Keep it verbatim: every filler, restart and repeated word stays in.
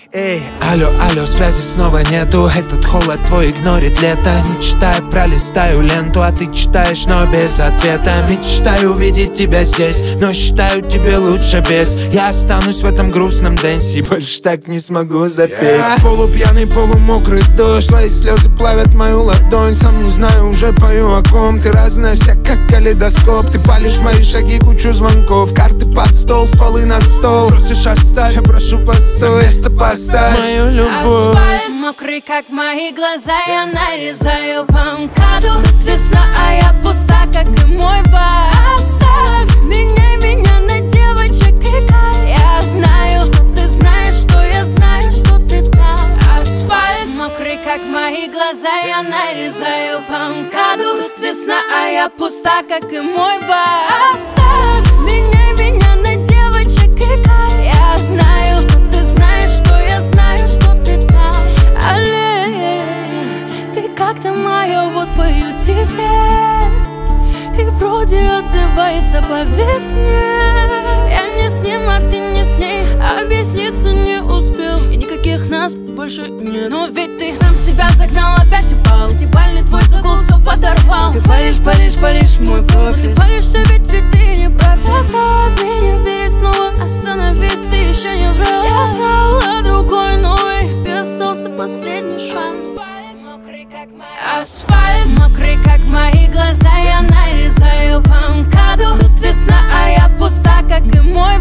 Эй, алло, алло, связи снова нету. Этот холод твой игнорит лето. Не читаю, пролистаю ленту, а ты читаешь, но без ответа. Мечтаю увидеть тебя здесь, но считаю, тебе лучше без. Я останусь в этом грустном дэнсе, больше так не смогу запеть. yeah. Полупьяный, полумокрый дождь, твои слезы плавят мою ладонь. Сам не знаю, уже пою о ком. Ты разная вся, как калейдоскоп. Ты палишь мои шаги, кучу звонков. Карты под стол, стволы на стол. Просишь оставь, я прошу постой. Место поставь мою любовь. Асфальт мокрый, как мои глаза. Я нарезаю по МКАДу. Тут весна, а я пуста, как и мой бар. Оставь меня, меня на девочек играй. Я знаю, что ты знаешь, что я знаю, что ты там. Асфальт мокрый, как мои глаза. Я нарезаю по МКАДу. Тут весна, а я пуста, как и мой бар. Оставь меня, меня на девочек играй. Я знаю, что ты знаешь, что я знаю, что ты там. Алле, ты как-то моя, вот пою тебе. И вроде отзывается по весне. Я не с ним, а ты не с ней. Объясниться не успел, и никаких нас больше нет. Но ведь ты сам себя загнал, опять упал. Дебальный твой загул все подорвал. Ты палишь, палишь, палишь мой профиль. Ты палишься, ведь ведь ты не прав. Заставь меня верить снова. Остановись, ты еще не врал. Я стала другой, новой. Тебе остался последний шанс. Асфальт мокрый, как мои глаза. Я нарезаю по МКАДу. Тут весна, а я пуста, как и мой